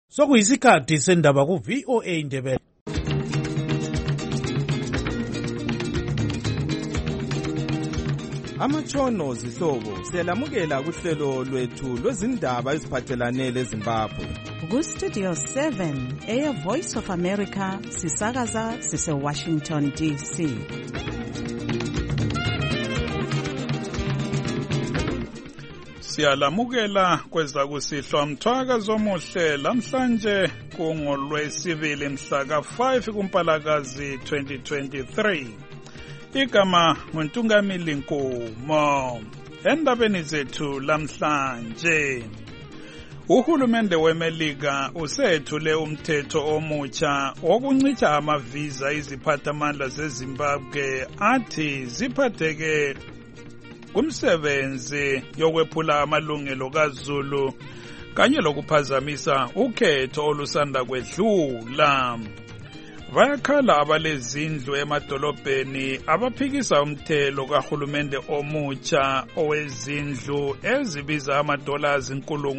Sokuyisikhathi sendaba ku-VOA Indebele. Amatshono zihlobo siyalamukela kuhlelo lwethu lwezindaba eziphathelane leZimbabwe. Ku-Studio 7 Air Voice of America sisakaza sise-Washington DC. Siyalamukela kweza kusihlwa mthwakazi omuhle lamhlanje kungolwesibili mhla ka-5 kuMpalakazi 2023. Igama nguNtungamili Nkomo. Endabeni zethu lamhlanje, uhulumende weMelika usethule umthetho omutsha wokuncitha amavisa iziphathamandla zeZimbabwe athi ziphatheke kumsebenzi yokwephula amalungelo kaZulu kanye lokuphazamisa ukhetho olusanda kwedlula. Bayakhala abalezindlu emadolobheni abaphikisa umthelo kahulumende omutsha owezindlu ezibiza $100,000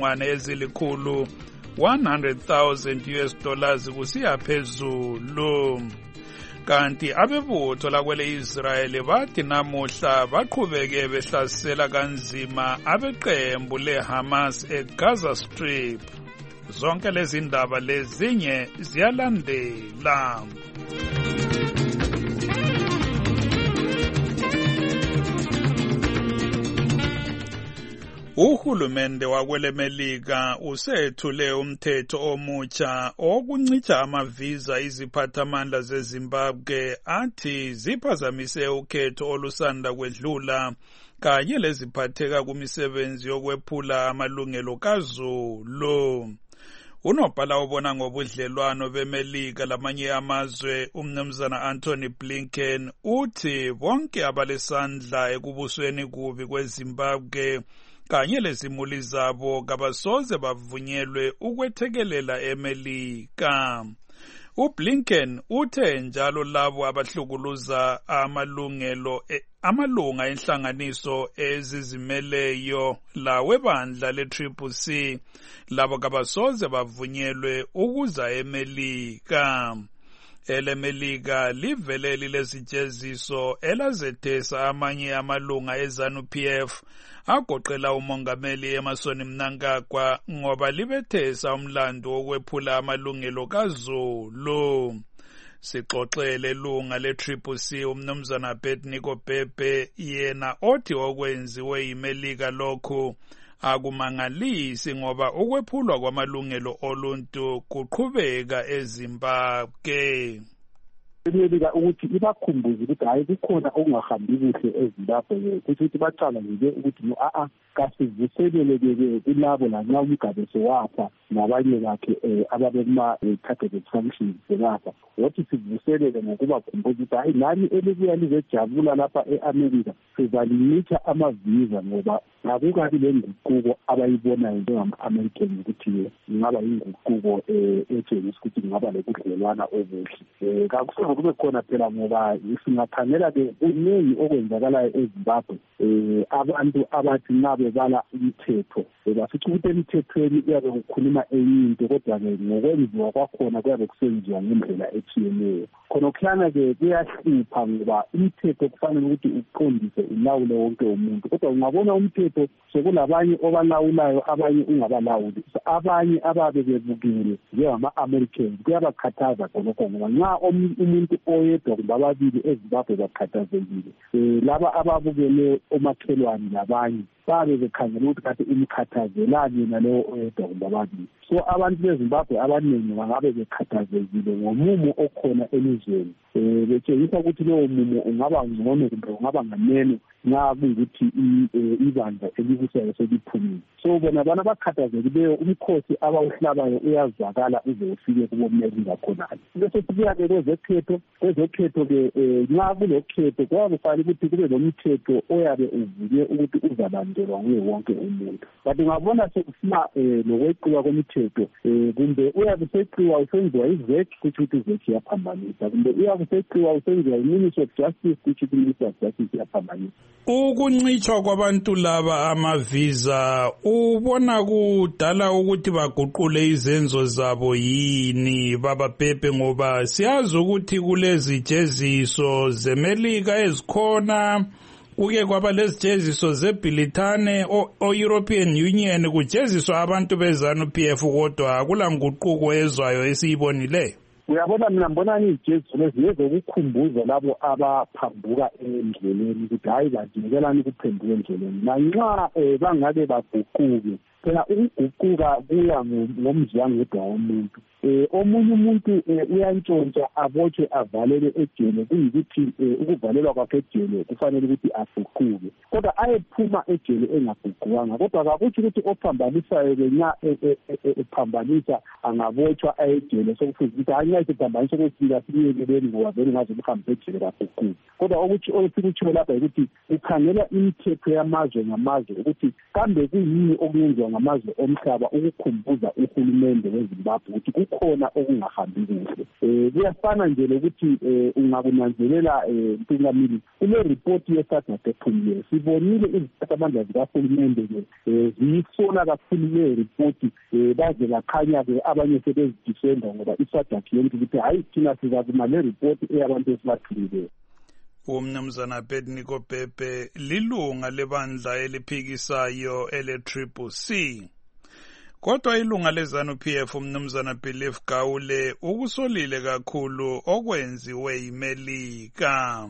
$100,000 kusiya phezulu. Kanti abebutho lakwele Israel bathi namuhla baqhubeke behlasela kanzima abeqembu leHamas eGaza Strip. Zonke lezi ndaba lezinye ziyalandela. Uhulumende wakwele Melika usethule umthetho omutsha wokuncitha amavisa iziphathamandla zeZimbabwe athi ziphazamise ukhetho olusanda kwedlula kanye leziphatheka kumisebenzi yokwephula amalungelo kaZulu. Unobhala obona ngobudlelwano beMelika lamanye amazwe umnumzana Anthony Blinken uthi bonke abalesandla ekubusweni kubi kweZimbabwe kanye lezimuli zabo kabasoze bavunyelwe ukwethekelela eMelika. uBlinken uthe njalo labo abahlukuluza amalunga enhlanganiso ezizimeleyo lawebandla le-CCC labo kabasoze bavunyelwe ukuza eMelika. EleMelika livele lilesijeziso elazethesa amanye amalunga eZANU-PF agoqela umongameli Emmerson Mnangagwa ngoba libethesa umlando wokwephula amalungelo kaZulu. Sixoxele lunga le-CCC umnumzana Bethniko Bebe yena othi okwenziwe yiMelika lokhu akumangalisi ngoba ukwephulwa kwamalungelo oluntu kuqhubeka eZimbabwe. iMelika ukuthi ibakhumbuze ukuthi hayi kukhona okungahambi kuhle eZimbabwe, ukuthi bacala nje ukuthi kasivuselele kulabo lanxa uMugabe sewafa nabanye bakhe ababekuma-targeted sanctions selapha, wothi sivuselele ngokubakhumbuza ukuthi hayi nani elibuya lizejabula lapha e-Amerika sizalimitha amavisa ngoba akukabi le nguquko abayibonayo njengama-American ukuthi ingaba yinguquko etshengisa ukuthi ingaba lokudlelwana obuhle. Kakusoze kube khona phela ngoba singakhangela-ke kuningi okwenzakalayo eZimbabwe. Abantu abathi nxa bebala imithetho basithi ukuthi emithethweni kuyabe kukhuluma enye into, kodwa-ke ngokwenziwa kwakhona kuyabe kusenziwa ngendlela etshiyeneyo. Khonokuyana-ke kuyahlupha ngoba imithetho kufanele ukuthi uqondise ulawule wonke umuntu, kodwa ungabona umthetho sekulabanye obalawulayo abanye ungabalawuli. Abanye ababe bebukile njengama-Americans kuyabakhathaza khonokho ngoba nxa umuntu oyedwa kumbe ababili eZimbabwe bakhathazekile, laba ababukele omakhelwane labanye babe bekhangela ukuthi kade umkhathazelani yena leyo oyedwa kumbe ababili. So abantu beZimbabwe abaningi bangabe bekhathazekile ngomumo okhona elizweni, betshengisa ukuthi lowo mumo ungaba ngcono kumbe ungaba nganeno nxa kuyikuthi ibandla elibusayo seliphumile. So bona bana bakhathazekileyo umkhosi abawuhlabayo uyazwakala uze ufike kuboMelika khonale. Bese sibuya-ke kwezokhetho-ke nxa kulokhetho kuyabe kufanele ukuthi kube lomthetho oyabe uvuke ukuthi uzalandelwa nguye wonke umuntu. Kanti ungabona sekufuna lokweqiwa komithetho kumbe uyabe useqiwa usenziwa izeki kuthi ukuthi izeki iyaphambanisa, kumbe uyabe kuseqiwa usenziwa i-Ministry of Justice kuthi i-Ministry of Justice iyaphambanisa. Ukuncitshwa kwabantu laba amavisa ubona kudala ukuthi baguqule izenzo zabo yini bababhebhe, ngoba siyazi ukuthi kulezi jeziso zeMelika ezikhona, kuke kwaba lezijeziso zeBrithani o-European Union, kujeziswa abantu beZANU-PF, kodwa akula nguquko ezwayo esiyibonileyo. Uyabona, mina ngibona ijeziso lezi ezokukhumbuza labo abaphambuka endleleni ukuthi hayi badikelani ukuphenduka endleleni, nanxa bangake baguquke. Phela ukuguquka kuya ngomzwangedwa womuntu. Omunye umuntu uyantshontsha abotshwe avalele ejele, kuyikuthi ukuvalelwa kwakhe ejele kufanele ukuthi aguquke, kodwa ayephuma ejele engaguqukanga. Kodwa kakuthi ukuthi ophambanisayo kenya ephambanisa angabotshwa ejele, sokufuze ukuthi hanya isiphambanisa kwesika siyekeleni ngoba vele ngaze uhambe ejele kaguquke. Kodwa okuthi osikutsho lapha ukuthi ukhangela imithetho yamazwe ngamazwe ukuthi kambe kuyini okwenziwa ngamazwe omhlaba ukukhumbuza uhulumende weZimbabwe ukuthi kukhona okungahambi kuhle. Kuyafana nje lokuthi ungakunanzelela Mpingamili kule report yeSADC ephumileyo sibonile iziphathamandla zikahulumende ziyisola kakhulu le report, baze bakhanya-ke abanye sebezidifenda ngoba iSADC yonke ukuthi hayi thina sizakuma le report eyabantu esibathulileyo. Umnumzana Abednego Bhebhe lilunga lebandla eliphikisayo ele-CCC. Kodwa ilunga leZANU-PF umnumzana Belief Gawule ukusolile kakhulu okwenziwe yiMelika.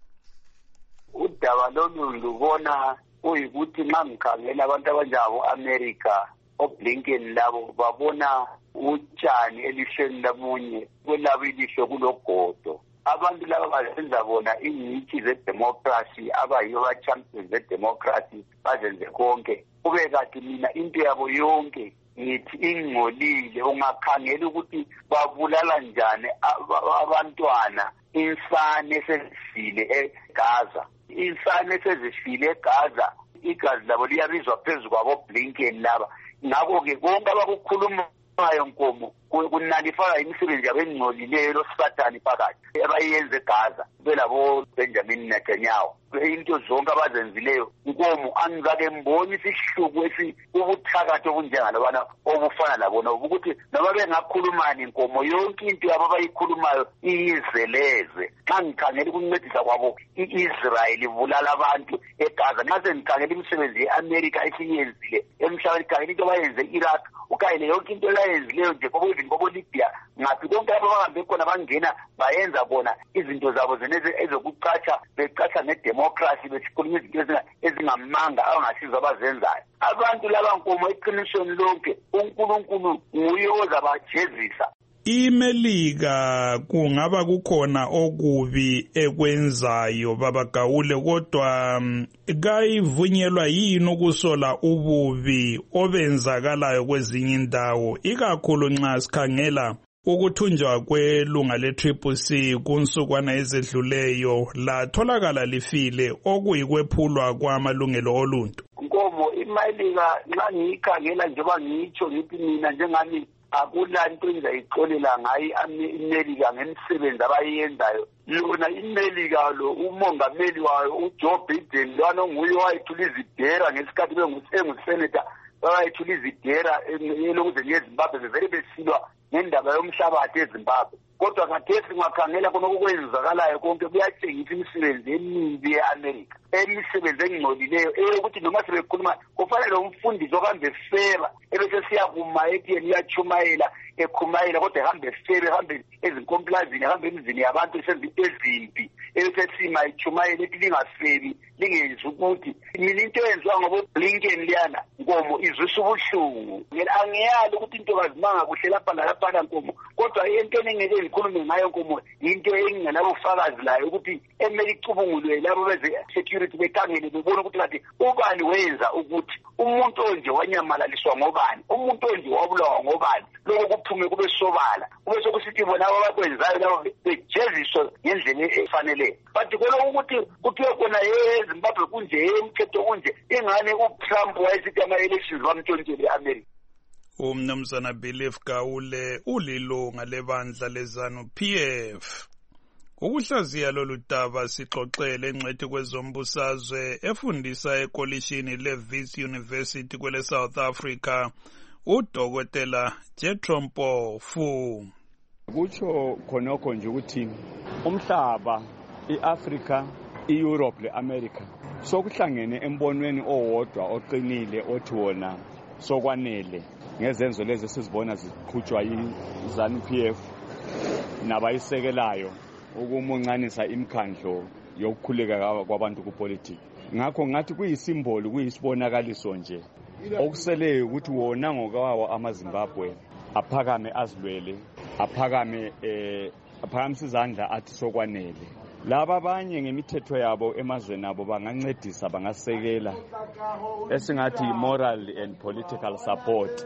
Udaba lolu lubona uyikuthi nxa ngikhangela abantu abanjabo America oBlinken labo babona utshani elihlweni lamunye kwelabo ilihlo kulogodo. Abantu laba bazenza bona ingcitshi zedemocracy abayiyo ba-champions zedemocracy bazenze konke. Kube kathi mina into yabo yonke ngithi ingcolile, ungakhangela ukuthi babulala njani abantwana, insane esezifile eGaza. Insane esezifile eGaza, igazi labo liyabizwa phezu kwabo Blinken laba. Ngakho-ke konke abakukhulumayo Nkomo kunalifaka imisebenzi yabo engcolileyo losibathani phakathi abayenze eGaza belabo Benjamin Netanyahu. Into zonke abazenzileyo Nkomo angizake mboni isihluku ubuthakathi obunjengalobana obufana labona ukuthi noma bengakhulumani Nkomo yonke into yabo abayikhulumayo iyizeleze. Xa ngikhangela ukuncedisa kwabo i-Israel ibulala abantu eGaza, nxa sengikhangela imisebenzi ye-America esiyenzile emhlabeni, khangela into abayenze e-Iraq, ukhangele yonke into abayenzileyo nje kobo Libya, ngaphi konke lapho bahambe khona bangena bayenza bona izinto zabo zeneze ezokucatsha, becatsha ngedemocracy, bekhuluma izinto ezingamanga abangasizwa abazenzayo. Abantu laba Nkomo eqinisweni lonke uNkulunkulu nguye ozabajezisa. iMelika kungaba kukhona okubi ekwenzayo baba Gawule, kodwa kayivunyelwa yini ukusola ububi obenzakalayo kwezinye indawo, ikakhulu nxa sikhangela ukuthunjwa kwelunga le-CCC kunsukwana ezedluleyo latholakala lifile okuyikwephulwa kwamalungelo oluntu. Nkomo iMelika nxa ngiyikhangela njengoba ngitsho ngithi mina njengami akula nto engizayixolela ngayo iMelika ngemisebenzi abayenzayo. Lona iMelika lo umongameli wayo uJoe Biden lwana onguye owayethula izidera ngesikhathi bengusenator, wayethula izidera elokuze ngeZimbabwe bevele besilwa ngendaba yomhlabathi eZimbabwe. Kodwa khathesi ngakhangela khona okwenzakalayo konke kuyatshengisa imisebenzi emibi ye-America, imisebenzi engcolileyo eyokuthi noma sebekhuluma kufanele umfundisi ohambe feba ebesesiyakuma etiyeni iyachumayela ekhumayela, kodwa ehambe febe, ehambe ezinkomplazini, ehambe emizini yabantu esenza ezimpi, ebesesima echumayela ethi lingafebi lingenzi ukuthi. Mina into eyenziwa ngoBlinken liyana Nkomo izwisa ubuhlungu. Angiyali ukuthi into kazimanga kuhle lapha nalaphana Nkomo, kodwa entweni engeke ngikhulume ngayo Nkomo into engingenabufakazi layo ukuthi emele icubungulwe labo beze-security bekhangele bebona ukuthi kathi ubani wenza ukuthi umuntu onje wanyamalaliswa ngobani, umuntu onje wabulawa ngobani, lokho kuphume kube sobala, kube sokusithi bona abakwenzayo labo bejeziswe ngendlela efanele. But khona ukuthi kuthiwe khona eZimbabwe kunje umthetho kunje, ingane uTrump wayesithi ama-elections wamtshontshele e-America. Umnumzana Belief Gawule ulilunga lebandla leZANU-PF. Ukuhlaziya lolu daba sixoxele engcwethi kwezombusazwe efundisa ekolishini leWits University kwele South Africa uDokotela Jethro Mpofu. Kutsho khonokho nje ukuthi umhlaba, iAfrica, iEurope leAmerica sokuhlangene embonweni owodwa oqinile othi wona sokwanele ngezenzo lezi sizibona ziqhutshwa yiZANU-PF nabayisekelayo ukumuncanisa imikhandlo yokukhuleka kwabantu kupolitiki. Ngakho ngathi kuyisimboli, kuyisibonakaliso nje okuseleyo ukuthi wona ngokwawo amaZimbabwe aphakame azilwele, aphakamise izandla athi sokwanele. Laba abanye ngemithetho yabo emazweni abo bangancedisa, bangasekela esingathi moral and political support,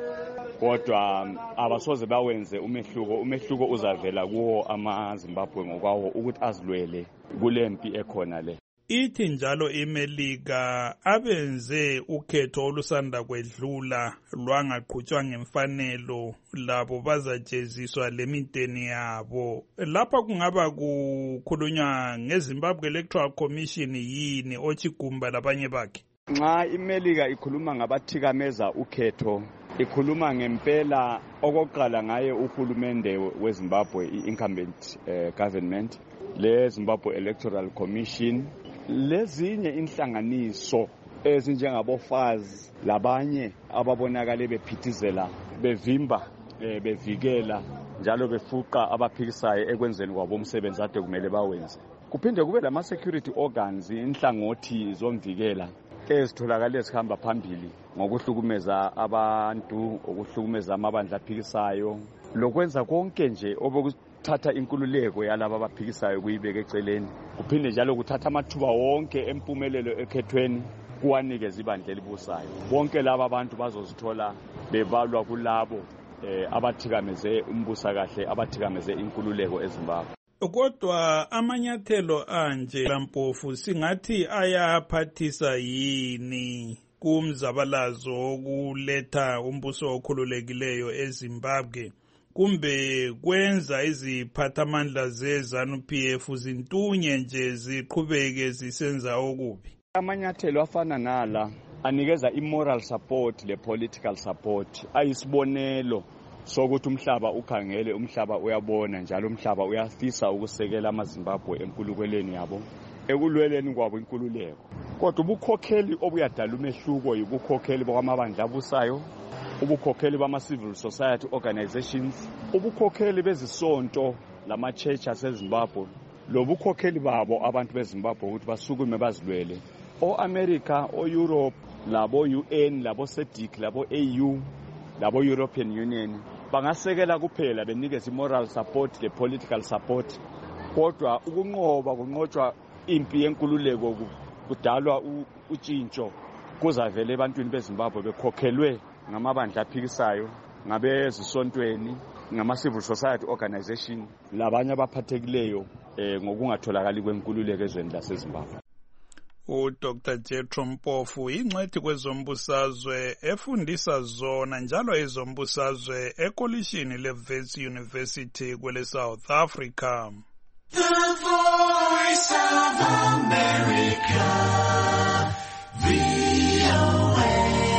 kodwa abasoze bawenze umehluko uzavela kuwo amaZimbabwe ngokwawo ukuthi azilwele kulempi ekhona le. Ithi njalo iMelika abenze ukhetho olusanda kwedlula lwangaqhutshwa ngemfanelo labo bazajeziswa leminteni yabo. Lapha kungaba kukhulunywa ngeZimbabwe Electoral Commission yini ochigumba labanye bakhe? Nxa iMelika ikhuluma ngabathikameza ukhetho, ikhuluma ngempela okokuqala ngaye uhulumende weZimbabwe, i-incumbent government, le Zimbabwe Electoral Commission, lezinye inhlanganiso ezinjengabofazi labanye ababonakale bephithizela, bevimba, bevikela njalo befuqa abaphikisayo ekwenzeni kwabo umsebenzi ade kumele bawenze. Kuphinde kube lama-security organs, inhlangothi zomvikela ezitholakala ezihamba phambili ngokuhlukumeza abantu, ukuhlukumeza amabandla aphikisayo, lokwenza konke nje obokuthatha inkululeko yalabo abaphikisayo kuyibeka eceleni. Kuphinde njalo kuthatha amathuba wonke empumelelo ekhethweni kuwanikeza ibandla elibusayo. Bonke laba abantu bazozithola bebalwa kulabo abathikameze umbusakahle, abathikameze inkululeko eZimbabwe. Kodwa amanyathelo anje Mpofu singathi ayaphathisa yini kumzabalazo wokuletha umbuso okhululekileyo eZimbabwe, kumbe kwenza iziphathamandla zeZANU-PF zintunye nje ziqhubeke zisenza okubi? Amanyathelo afana nala anikeza i-moral support le-political support, ayisibonelo sokuthi umhlaba ukhangele, umhlaba uyabona njalo umhlaba uyafisa ukusekela amaZimbabwe enkulukelweni yabo, ekulweleni kwabo inkululeko. Kodwa ubukhokheli obuyadala umehluko yibukhokheli bokwamabandla abusayo, ubukhokheli bama-civil society organizations, ubukhokheli bezisonto lama-church aseZimbabwe, lobukhokheli babo abantu beZimbabwe ukuthi basukume bazilwele. O-America, o-Europe, labo-UN, labo-SADC, labo-AU, labo-European Union bangasekela kuphela benikeza i-moral support, le-political support. Kodwa kunqotshwa impi yenkululeko kudalwa utshintsho kuzavele ebantwini beZimbabwe bekhokhelwe ngamabandla aphikisayo, ngabezisontweni, ngama-civil society organization labanye abaphathekileyo ngokungatholakali kwenkululeko ezweni laseZimbabwe. uDr. Jethro Mpofu ingcwethi kwezombusazwe efundisa zona njalo ezombusazwe ekolishini leWits University kwele South Africa. The Voice of America, VOA.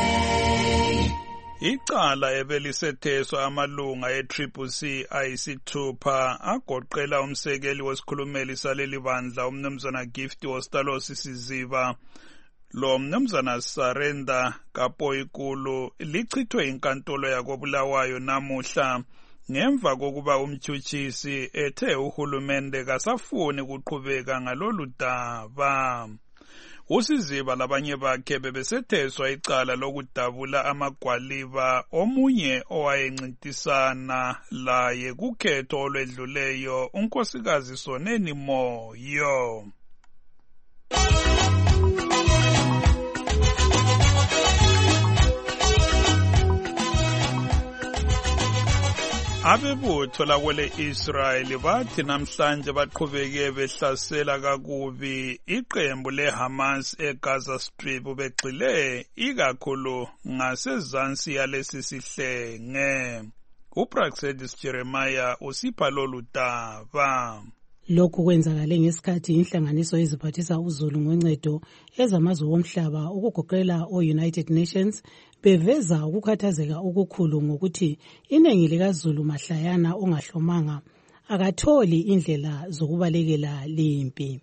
Icala ebelisetheswa amalunga e-CCC ayisithupha agoqela umsekeli wesikhulumeli saleli bandla umnumzana Gift Ostalosi Siziba lo mnumzana Sarenda Kapoyikulu lichithwe inkantolo yakoBulawayo namuhla ngemva kokuba umtshutshisi ethe uhulumende kasafuni kuqhubeka ngalolu daba. Usiziba labanye bakhe bebesetheswa icala lokudabula amagwaliba omunye owayencintisana laye kukhetho olwedluleyo unkosikazi Soneni Moyo. Abebutho lakwele Israel bathi namhlanje baqhubeke behlasela kakubi iqembu leHamas eGaza Strip begxile ikakhulu ngasezansi yalesi sihlenge. uPraxedis Jeremiah usipha lolu daba. Lokhu kwenzakale ngesikhathi inhlanganiso eziphathisa uzulu ngoncedo ezamazwe womhlaba ukugoqela o-United Nations beveza ukukhathazeka okukhulu ngokuthi iningi likaZulu mahlayana ongahlomanga akatholi indlela zokubalekela lempi.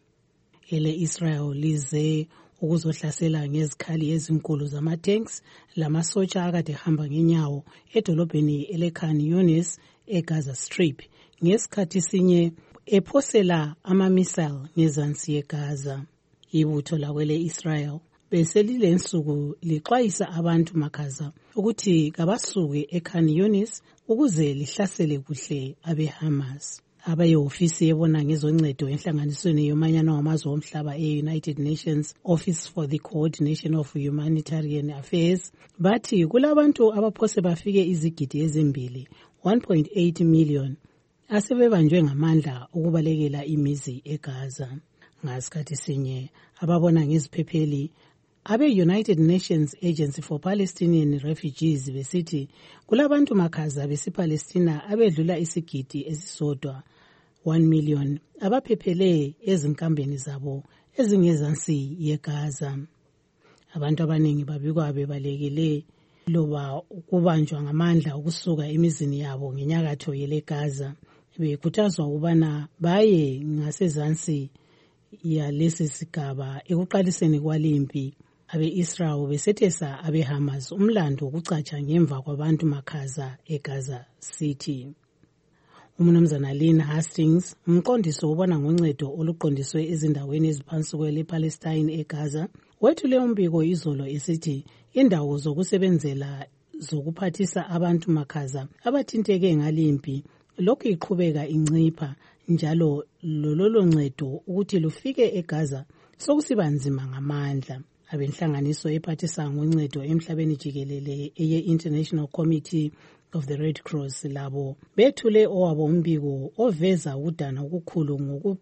Israel lize ukuzohlasela ngezikhali ezinkulu zama-tanks lamasotsha akade hamba ngenyawo edolobheni ele-Khan Yunis eGaza Strip ngesikhathi sinye ephosela ama-missile ngezansi yeGaza. Ibutho lakwele-Israel beselile nsuku lixwayisa abantu makhaza ukuthi kabasuke eKhan Yunis ukuze lihlasele kuhle abe-Hamas. Abayehofisi ebona ngezoncedo enhlanganisweni yomanyano wamazwe omhlaba e-United Nations Office for the Coordination of Humanitarian Affairs bathi kulabantu abaphose bafike izigidi ezimbili 1.8 million asebebanjwe ngamandla ukubalekela imizi eGaza. Ngasikhathi sinye ababona ngeziphepheli abe-United Nations Agency for Palestinian Refugees besithi kulabantu makhaza besi-Palestina abedlula isigidi esisodwa 1 million abaphephele ezinkambeni zabo ezingezansi yeGaza. Abantu abaningi babikwa bebalekele loba ukubanjwa ngamandla ukusuka emizini yabo ngenyakatho yeleGaza bekhuthazwa ukubana baye ngasezansi yalesi sigaba ekuqaliseni kwalempi. Abe-Israel besethesa abe-Hamas umlando wokucatsha ngemva kwabantu makhaza eGaza City. Umnumzana Lynn Hastings, umqondisi wobona ngoncedo oluqondiswe ezindaweni eziphansi kwele-Palestine eGaza, wethule umbiko izolo esithi indawo zokusebenzela zokuphathisa abantu makhaza abathinteke ngalimpi lokhu iqhubeka incipha njalo lolo ncedo ukuthi lufike eGaza sokusiba nzima ngamandla. Abenhlanganiso ephathisa ngoncedo emhlabeni jikelele eye-International Committee of the Red Cross labo bethule owabo umbiko oveza udana okukhulu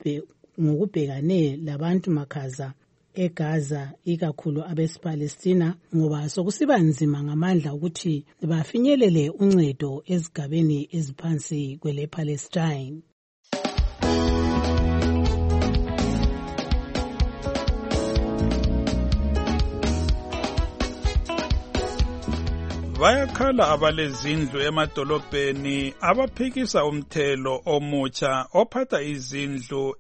ngokubhekane labantu makhaza eGaza ikakhulu abesi-Palestina ngoba sokusiba nzima ngamandla ukuthi bafinyelele uncedo ezigabeni eziphansi kwele-Palestine. Bayakhala abalezindlu emadolobheni abaphikisa umthelo omutsha ophatha izindlu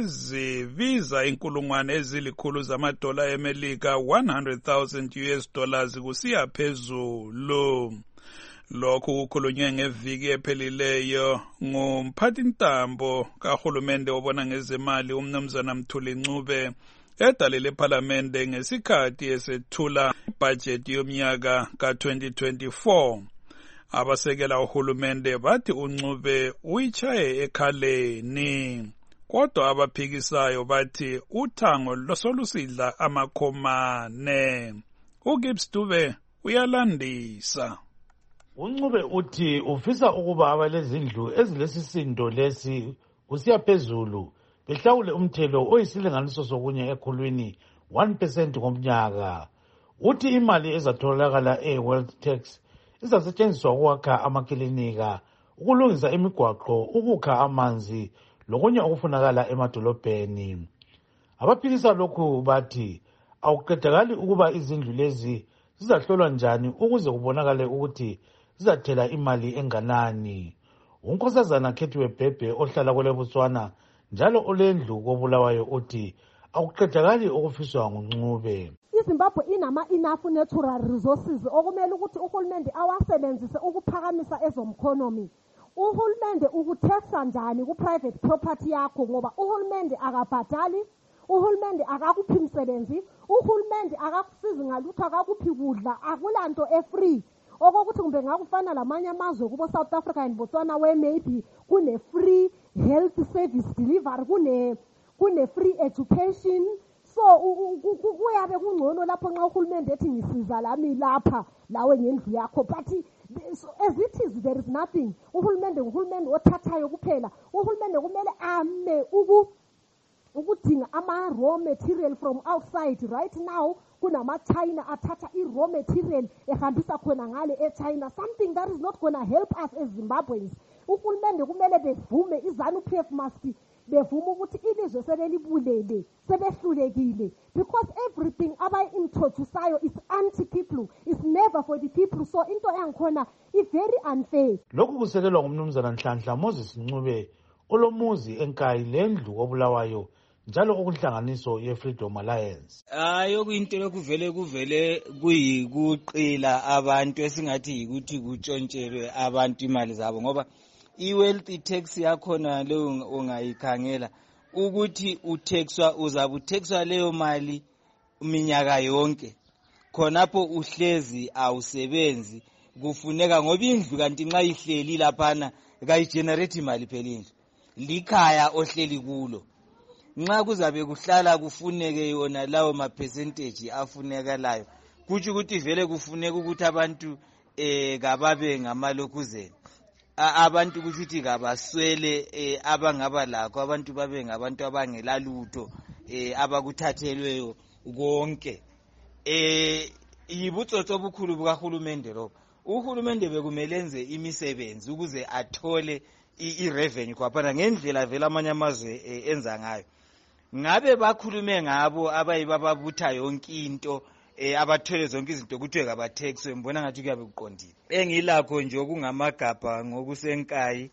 ezibiza inkulungwane ezilikhulu zamadola eMelika 100,000 US dollars kusiya phezulu. Lokhu kukhulunywe ngeviki ephelileyo ngumphathintambo kahulumende obona ngezemali umnumzana Mthuli Ncube edalele ePhalamende ngesikhathi esethula ibhajethi yomnyaka ka-2024. Abasekela uhulumende bathi uNcube uyichaye ekhaleni, kodwa abaphikisayo bathi uthango losolusidla amakhomane. uGibbs Dube uyalandisa. uNcube uthi ufisa ukuba abalezindlu ezilesisindo lesi kusiya phezulu behlawule umthelo oyisilinganiso sokunye ekhulwini 1% ngomnyaka. Uthi imali ezatholakala e-Wealth Tax izasetshenziswa ukwakha amakilinika, ukulungisa imigwaqo, ukukha amanzi lokunye okufunakala emadolobheni. Abaphikisa lokhu bathi akuqedakali ukuba izindlu lezi zizahlolwa njani ukuze kubonakale ukuthi zizathela imali enganani. uNkosazana Khethiwe Bhebhe ohlala kweleBotswana njalo olendlu koBulawayo uthi akuqedakali okufiswa nguNcube. iZimbabwe enough natural resources okumele ukuthi uhulumende awasebenzise ukuphakamisa ezomkhonomi. Uhulumende ukuthetha njani ku-private property yakho ngoba uhulumende akabhadali, uhulumende akakuphi umsebenzi, uhulumende akakusizi ngalutho, akakuphi kudla, akulanto e-free. Okokuthi kumbe ngakufana lamanye amazwe kubo South Africa and Botswana where maybe kune free health service delivery, kune free education. So kuyabe kungcono lapho nxa uhulumende ethi ngisiza lami lapha lawe ngendlu yakho, but as it is there is nothing. Uhulumende othathayo kuphela. Uhulumende kumele ame ukudinga ama-raw material from outside. Right now kunama-China athatha i-raw material ehambisa khona ngale e-China, something that is not going to help us as Zimbabweans. Uhulumende kumele bevume iZANU-PF must bevuma ukuthi ilizwe sebelibulele sebehlulekile, because everything abayi-introduceayo is anti-people, is never for the people. So into yangikhona i-very unfair. Lokhu kusekelwa ngumnumzana Nhlanhla Moses Ncube olomuzi enkayi lendlu obulawayo njalo okuhlanganiso ye-Freedom Alliance. Okuyinto lokuvele kuyikuqila abantu esingathi yikuthi kutshontshelwe abantu imali zabo, ngoba i-wealth tax yakhona leyo ungayikhangela ukuthi uzabe uthexwa leyo mali minyaka yonke, khonapho uhlezi awusebenzi, kufuneka ngoba indlu kanti nxa ihleli laphana kayigenerate imali phela indlu, likhaya ohleli kulo. Nxa kuzabe kuhlala kufuneke yona lawo ma-percentage afunekalayo, kutsho ukuthi vele kufuneka ukuthi abantu kababe ngamalokhuzeni, abantu kuthi kabaswele abangaba lakho, abantu babe ngabantu abangelalutho abakuthathelweyo konke. Yibutsotso obukhulu bukahulumende lobo. Uhulumende bekumele enze imisebenzi ukuze athole i-revenue kwaphana ngendlela vele amanye amazwe enza ngayo. Ngabe bakhulume ngabo abayibababutha yonke into abathole zonke izinto kuthiwe kabathexwe, mbona ngathi kuyabe kuqondile. Engilakho nje okungamagabha ngokusenkayi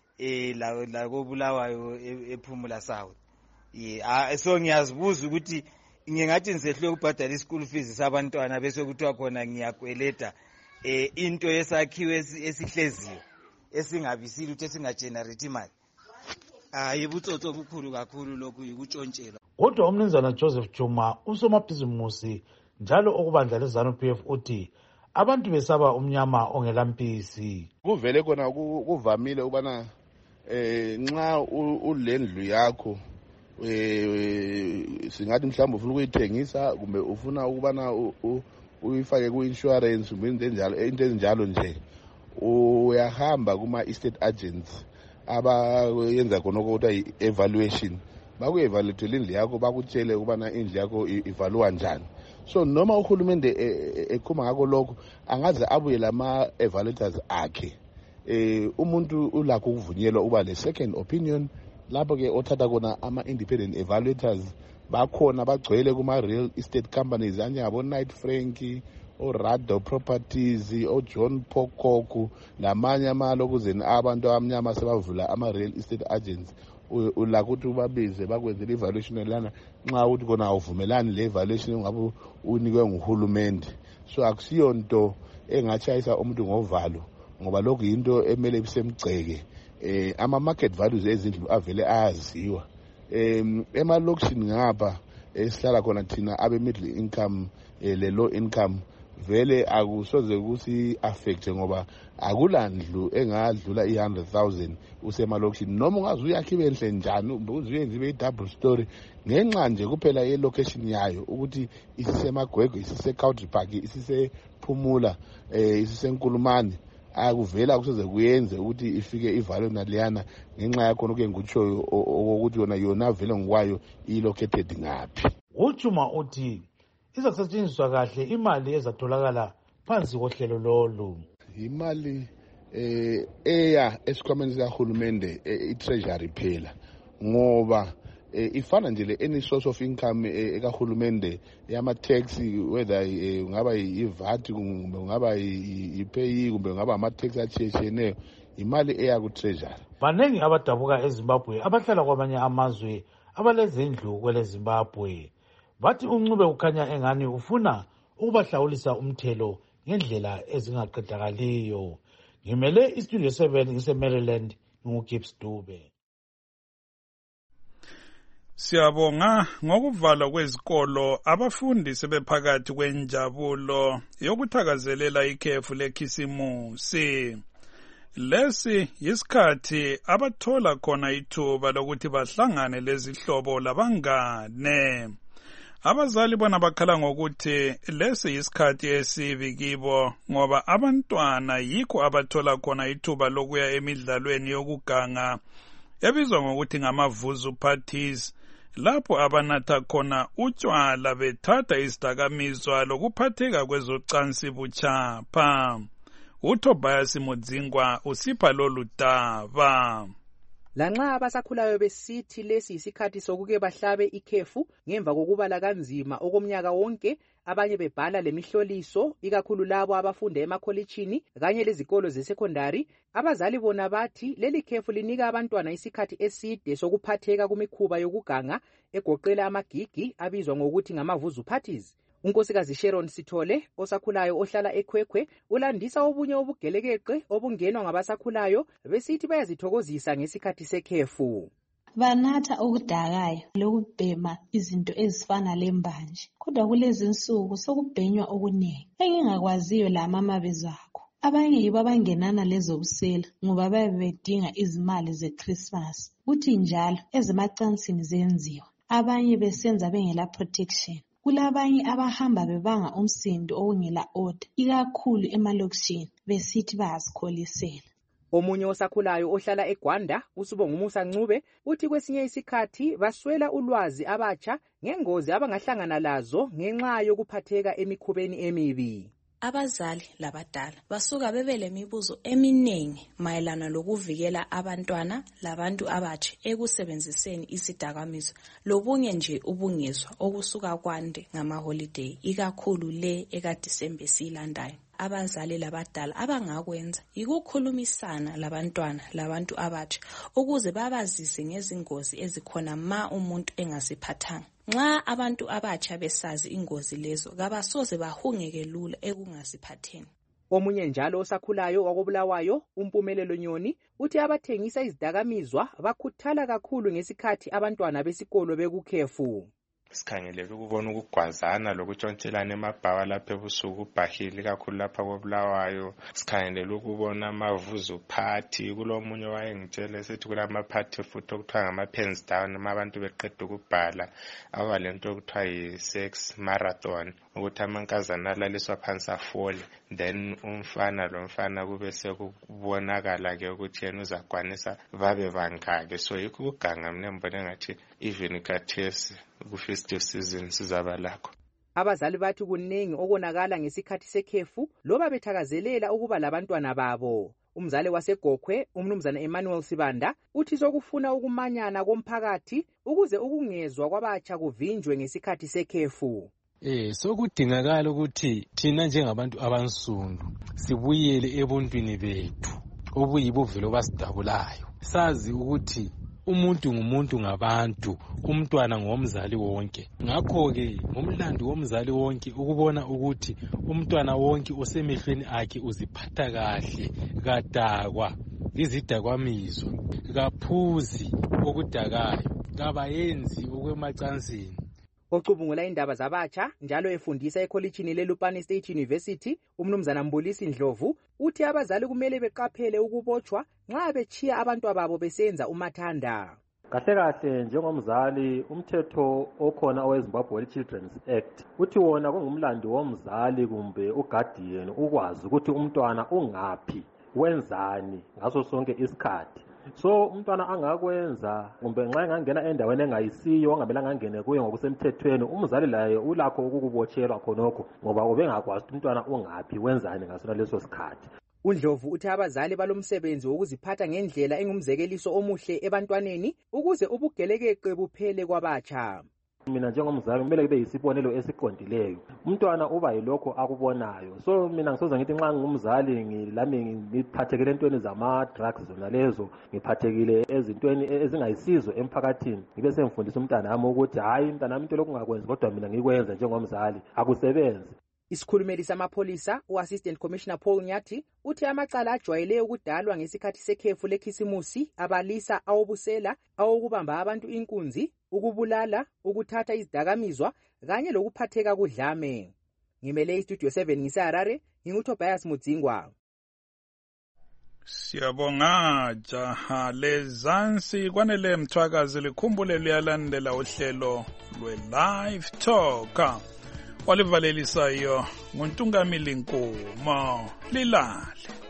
lakobulawayo ePhumula South. So ngiyazibuza ukuthi ngingathi ngisehlwe ukubhadala i-school fees sabantwana bese kuthiwa khona ngiyakweleta into yesakhiwo esihleziyo esingabisile ukuthi esingagenerate imali. Yibutsotso obukhulu kakhulu lokhu, yikuntshontshelwa. Kodwa umnumzana Joseph Juma usomabhizimusi njalo okubandla leZANU-PF uthi abantu besaba umnyama ongelampisi. Kuvele kona kuvamile ubana nxa ulendlu yakho singathi mhlawumbe ufuna ukuyithengisa kumbe ufuna ukubana uyifake ku-insurance kumbe into ezinjalo nje, uyahamba kuma-estate agents abayenza khonoko kuthiwa i-evaluation, baku-evaluate indlu yakho bakutshele ukubana indlu yakho ivaluwa njani. So noma uhulumende ekhuma ngakho lokho angaze abuye lama-evaluators akhe, umuntu ulakho ukuvunyelwa uba le-second opinion, lapho-ke othatha khona ama-independent evaluators bakhona bagcwele kuma-real estate companies anjengabo-Knight Frank, o-Rado Properties, o-John Pocock namanye amalokuzeni abantu abamnyama sebavula ama-real estate agents. Ulakho ukuthi ubabize bakwenzela i-evaluation lana nxa uthi kona awuvumelani le-evaluation ngabe unikwe nguhulumende. So akusiyo nto engatshayisa umuntu ngovalo, ngoba lokhu yinto emele bisemgceke. Ama-market values ezindlu avele ayaziwa. Emalokishini ngapha esihlala khona thina abe-middle income le-low income, vele akusoze kusi affecte ngoba akulandlu engadlula i-100,000 usemalokishini, noma ungaze uyakhe ibenhle njani, uzuyenze ibe i-double story ngenxa nje kuphela ye-location yayo ukuthi isisemagwegwe, isise-Country Park, isisePhumula, isisenkulumane. Akuvela kusoze kuyenze ukuthi ifike ivalo naliyana ngenxa yakhona ke ngikutshoyo ukuthi yona vele ngikwayo i-located ngaphi. UJuma uthi izasetshenziswa kahle imali ezatholakala phansi kohlelo lolu. Imali eya esikhwameni sikahulumende i-treasury phela, ngoba ifana nje le-any source of income ekahulumende yama-tax, whether ngaba i-VAT kumbe ngaba i-pay kumbe ngaba ama-tax atshiyetshiyeneyo, imali eya ku-treasury. Baningi abadabuka eZimbabwe abahlala kwamanye amazwe abalezindlu kwele Zimbabwe. Bathi uNcube ukhanya engani ufuna ukubahlawulisa umthelo ngendlela ezingaqedakaliyo. Ngimele iStudio 7 ngise-Maryland, nguGibbs Dube. Siyabonga ngokuvalwa kwezikolo, abafundi sebephakathi kwenjabulo yokuthakazelela ikhefu lekhisimusi. Lesi yisikhathi abathola khona ithuba lokuthi bahlangane lezihlobo labangane. Abazali bona bakhala ngokuthi lesi yisikhathi esibi kibo ngoba abantwana yikho abathola khona ithuba lokuya emidlalweni yokuganga ebizwa ngokuthi ngamavuzu parties, lapho abanatha khona utshwala bethatha izidakamizwa lokuphatheka kwezocansi buchapha. uTobias Mudzingwa usipha lolu daba. Lanxa abasakhulayo besithi lesi isikhathi sokuke bahlabe ikhefu ngemva kokubala kanzima okomnyaka wonke, abanye bebhala lemihloliso ikakhulu labo abafunda emakholitshini kanye lezikolo zesekondari, abazali bona bathi leli khefu linika abantwana isikhathi eside sokuphatheka kumikhuba yokuganga egoqela amagigi abizwa ngokuthi ngamavuzu parties. Unkosikazi Sharon Sithole osakhulayo ohlala eKhwekhwe ulandisa obunye obugelekeqe obungenwa ngabasakhulayo besithi bayazithokozisa ngesikhathi sekhefu. Banatha okudakayo lokubhema izinto ezifana lembanje, kodwa kulezi insuku sokubhenywa okuningi. Engingakwaziyo la mama bezakho, abanye yibo abangenana lezobusela ngoba babe bedinga izimali zeChristmas, kuthi njalo ezemacansini zenziwa, abanye besenza bengela protection. Kulabanye abahamba bebanga umsindo okungela order, ikakhulu emalokishini besithi bayazikholisela. Omunye osakhulayo ohlala eGwanda, uSibonga Musa Ncube, uthi kwesinye isikhathi baswela ulwazi abatsha ngengozi abangahlangana lazo ngenxa yokuphatheka emikhubeni emibi. Abazali labadala basuka bebe lemibuzo eminingi mayelana lokuvikela abantwana labantu abatsha ekusebenziseni isidakamizwa lobunye nje ubungezwa okusuka kwande ngama-holiday ikakhulu le ekaDisemba silandayo. Abazali labadala abangakwenza yikukhulumisana labantwana labantu abatsha ukuze babazise ngezingozi ezikhona ma umuntu engasiphathanga. Nxa abantu abatsha besazi ingozi lezo kabasoze bahungeke lula ekungasiphatheni. Omunye njalo osakhulayo wakobulawayo uMpumelelo Nyoni uthi abathengisa izidakamizwa bakhuthala kakhulu ngesikhathi abantwana besikolo bekukhefu. Sikhangelele ukubona ukugwazana lokuntshontshelana emabhawa lapha ebusuku ubhahili kakhulu lapha kobulawayo. Sikhangelele ukubona amavuzu party, kulomunye wayengitshela sithi kulamaphathi futhi okuthiwa ngama-pens down abantu beqeda ukubhala abalento okuthiwa yi-sex marathon ukuthi amankazana alaliswa phansi afole, then umfana lomfana kube sekubonakala-ke ukuthi yena uzakwanisa babe bangaki. So yikho ukuganga mina ngibone ngathi even khathesi ku-festive season sizaba lakho. Abazali bathi kuningi okonakala ngesikhathi sekhefu loba bethakazelela ukuba labantwana babo. Umzali waseGokhwe, umnumzana Emmanuel Sibanda, uthi sokufuna ukumanyana komphakathi ukuze ukungezwa kwabatsha kuvinjwe ngesikhathi sekhefu. Sokudingakala ukuthi thina njengabantu abansundu sibuyele ebuntwini bethu obuyibuvelo basidabulayo. Sazi ukuthi umuntu ngumuntu ngabantu, umntwana ngomzali wonke. Ngakho-ke ngomlando womzali wonke ukubona ukuthi umntwana wonke osemehlweni akhe uziphatha kahle, kadakwa izidakwamizwa, kaphuzi okudakayo, kabayenzi okwemacansini. Ocubungula indaba zabatsha njalo efundisa ekholitshini leLupane State University, umnumzana Mbulisi Ndlovu uthi abazali kumele beqaphele ukubotshwa nxa bechiya abantu babo besenza umathanda. Kahle kahle njengomzali umthetho okhona oweZimbabwe Children's Act uthi wona kungumlando womzali kumbe uguardian ukwazi ukuthi umntwana ungaphi, wenzani ngaso sonke isikhathi. So umntwana angakwenza kumbe nxa engangena endaweni engayisiyo ongamela ngangene kuyo ngokusemthethweni, umzali laye ulakho ukukubotshelwa khonokho ngoba ubengakwazi ukuthi umntwana ungaphi, wenzani ngasona leso sikhathi. uNdlovu uthi abazali balomsebenzi wokuziphatha ngendlela engumzekeliso omuhle ebantwaneni ukuze ubugelekeqe buphele kwabatsha. Mina njengomzali kumele kube yisibonelo esiqondileyo. Umntwana uba yilokho akubonayo. So mina ngisoza ngithi nxa ngumzali ngilami ngiphathekile entweni zama-drugs zona lezo, ngiphathekile ezintweni ezingayisizo emphakathini, ngibe semfundisa umntana wami ukuthi hayi mntana wami into lokungakwenzi kodwa mina ngikwenza njengomzali akusebenzi. Isikhulumeli samapholisa u-Assistant Commissioner Paul Nyathi uthi amacala ajwayele ukudalwa ngesikhathi sekhefu lekhisimusi abalisa awobusela, awokubamba abantu inkunzi, ukubulala, ukuthatha izidakamizwa kanye lokuphatheka kudlame. Ngimele iStudio 7 ngiseHarare, nginguTobias Mudzingwa. Siyabonga jaha lezansi kwanele mthwakazi likhumbule liyalandela uhlelo lwe-Live Talk. Walivalelisayo nguNtungamili Nkomo. Lilale.